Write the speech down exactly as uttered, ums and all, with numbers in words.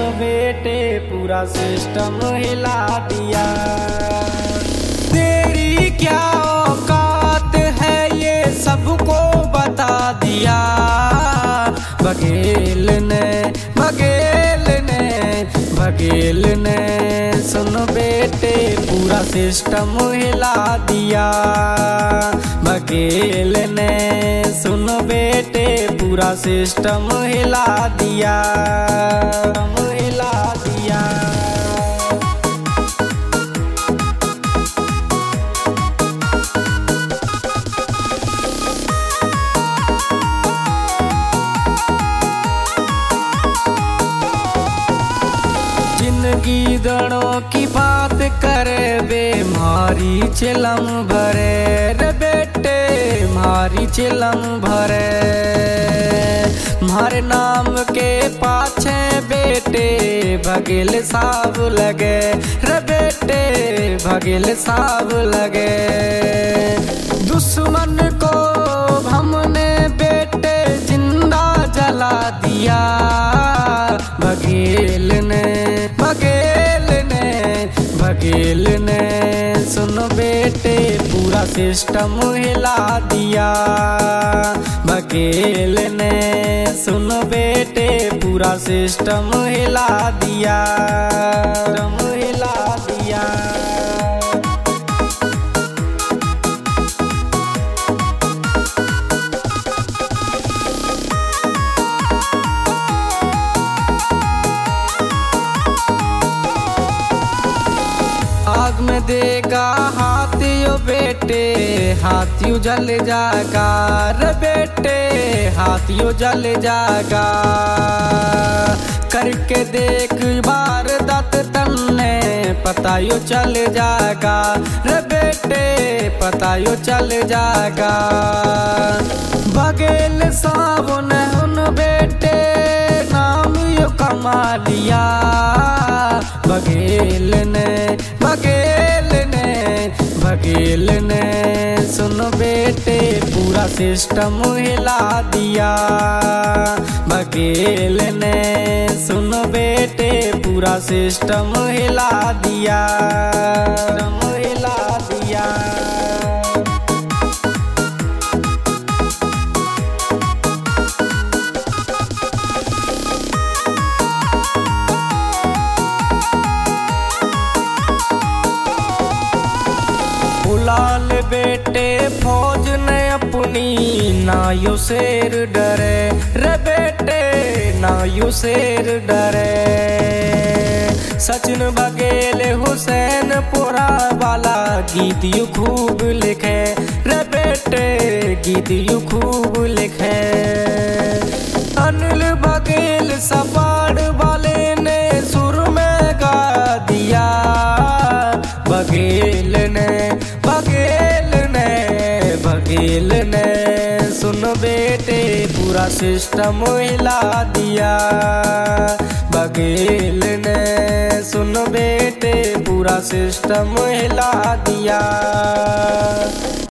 बेटे पूरा सिस्टम हिला दिया। तेरी क्या औकात है ये सबको बता दिया। बघेल ने बघेल ने बघेल ने सुन बेटे पूरा सिस्टम हिला दिया। बघेल ने सुन बेटे पूरा सिस्टम हिला दिया हिला दिया। जिंदगी दड़ों की बात करे बे मारी चिलम भरे रे बेटे मारी चिलम भरे। मारे नाम के पाछे बेटे बघेल साहब लगे रे बेटे बघेल साहब लगे। दुश्मन को हमने बेटे जिंदा जला दिया। बघेल ने बघेल ने बघेल ने सुन बेटे पूरा सिस्टम हिला दिया। बघेल ने सुन बेटे पूरा सिस्टम हिला दिया हिला दिया। आग में देगा हाथियों बेटे हाथियों जल जाएगा रे बेटे हाथियों जल जाएगा। करके देख वारदात तन्ने पता यो चल जाएगा रे बेटे पता यो चल जाएगा। बघेल साहब ने उन बेटे नाम यो कमा लिया। बघेल ने बघेल ने बघेल ने सुन बेटे पूरा सिस्टम हिला दिया। बघेल ने सुन बेटे पूरा सिस्टम हिला दिया हिला दिया। लाल बेटे फौज ने अपनी ना यू शेर डरे रे बेटे ना यू शेर डरे। सचिन बघेल हुसैन पुरा वाला गीत यू खूब लिखे रे बेटे गीत यू खूब लिखे। अनिल बघेल सपाड़ वाले ने सुर में गा दिया। बघेल ने बघेल ने बघेल ने सुन बेटे पूरा सिस्टम हिला दिया। बघेल ने सुन बेटे पूरा सिस्टम हिला दिया।